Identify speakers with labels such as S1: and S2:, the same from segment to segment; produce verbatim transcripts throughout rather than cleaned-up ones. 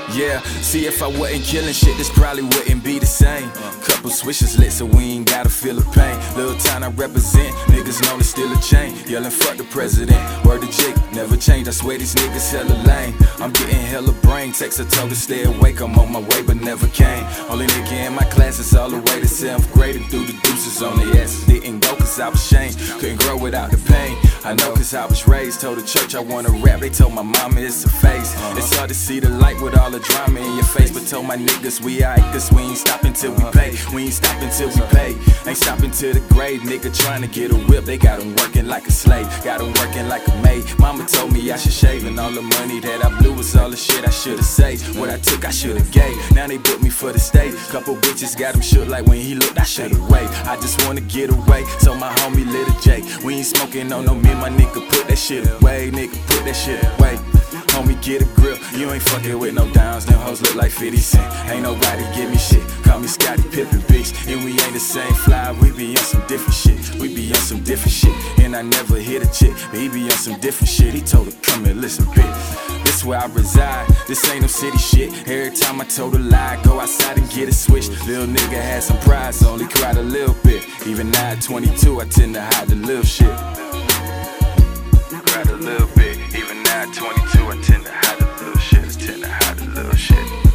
S1: Yeah, see if I wasn't killing shit, this probably wouldn't be the same. Couple switches lit so we ain't gotta feel the pain. Little town I represent, niggas known to steal a chain. Yelling fuck the president, word to Jake, never change. I swear these niggas hella lame. I'm getting hella brain, text a told to stay awake. I'm on my way but never came. Only nigga in my class is all the way to seventh grade and through the deuces on the asses. Didn't go cause I was shamed, couldn't grow without the pain. I know cause I was raised, told the church I wanna rap. They told my mama it's a face. It's hard to see the light with all the drama in your face, but told my niggas we aight cause we ain't stopping till we pay. We ain't stopping till we pay. Ain't stopping till the grave. Nigga trying to get a whip, they got him working like a slave. Got him working like a maid. Mama told me I should shave, and all the money that I blew was all the shit I should've saved. What I took I should've gave. Now they booked me for the stage. Couple bitches got him shook like when he looked I should've waited. I just wanna get away, so my homie lit a J. We ain't smoking on no me, my nigga put that shit away. Nigga put that shit away. Homie, get a grip, you ain't fucking with no downs. Them hoes look like fifty cent. Ain't nobody give me shit. Call me Scottie Pippen, bitch. And we ain't the same fly, we be on some different shit. We be on some different shit. And I never hit a chick, but he be on some different shit. He told her, come and listen, bitch. This where I reside, this ain't no city shit. Every time I told a lie, go outside and get a switch. Little nigga had some pride, so only cried a little bit. Even now at twenty-two, I tend to hide the little shit. Cried a little bit. Even now at twenty-two, I tend to hide the little shit. I tend to hide the little shit.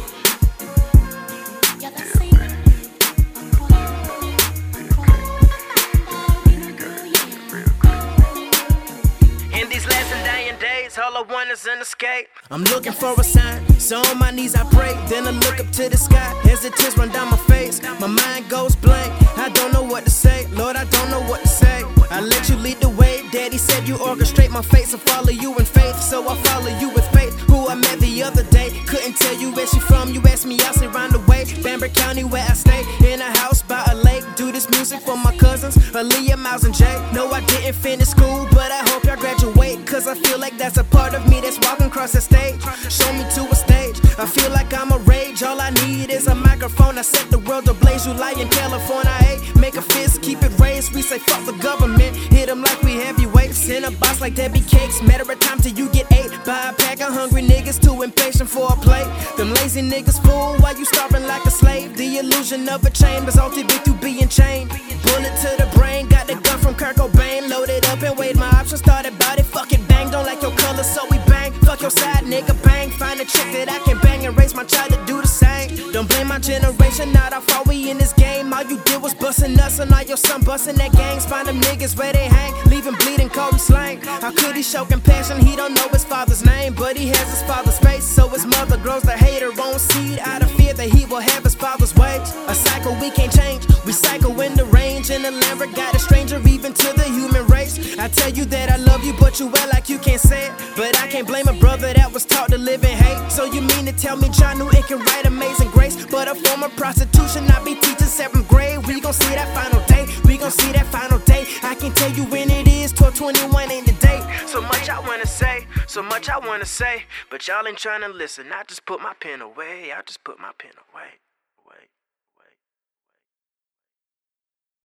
S2: In these last and dying days, all I want is an escape. I'm looking for a sign, so on my knees I pray. Then I look up to the sky as the tears run down my face. My mind goes blank, I don't know what to say. Lord, I don't know what to say. I let you lead the way. Daddy said you orchestrate my fate, so follow you in faith. So I follow you with faith. Who I met the other day, couldn't tell you where she from. You asked me, I said round the way. Bamber County where I stay, in a house by a lake. Do this music for my cousins, Aaliyah, Miles, and Jay. No, I didn't finish school, but I hope y'all graduate, cause I feel like that's a part of me that's walking across the stage. Show me to a stage, I feel like I'm a rage. All I need is a microphone, I set the world ablaze. You lie in California, hey, make a fist, keep it raised. We say fuck the government, hit them like we heavyweights. In a box like Debbie Cakes, matter of time till you get ate by a pack of hungry niggas too impatient for a plate. Them lazy niggas fool while you starving like a slave. The illusion of a chain resulted in you being chained. Bullet to the brain, got the gun from Kurt Cobain. Loaded up and weighed my options, started about it. Fuck it, bang, don't like your color, so we bang. Fuck your side, nigga, bang. Find a chick that I can bang and raise my child to do the same. Don't blame my generation, not how far we in this game. All you did was bustin' us, and all your son bustin' that gangs. Find them niggas where they hang, leave him bleeding cold and slang. How could he show compassion? He don't know his father's name, but he has his father's face. So his mother grows the hater on seed out of fear that he will have his father's wage. A cycle we can't change, we cycle in the range. In the Lambert, got a stranger even to the human race. I tell you that I love you, but you well like you can't say it. But I can't blame a brother that was taught to live in hate. So you mean to tell me John Newton can write Amazing Grace, but a form of prostitution I be teaching seventh grade? We gon' see that final day, we gon' see that final day. I can tell you when it is, twelve twenty-one ain't the date. So much I wanna say, so much I wanna say, but y'all ain't tryna listen. I just put my pen away, I just put my pen away.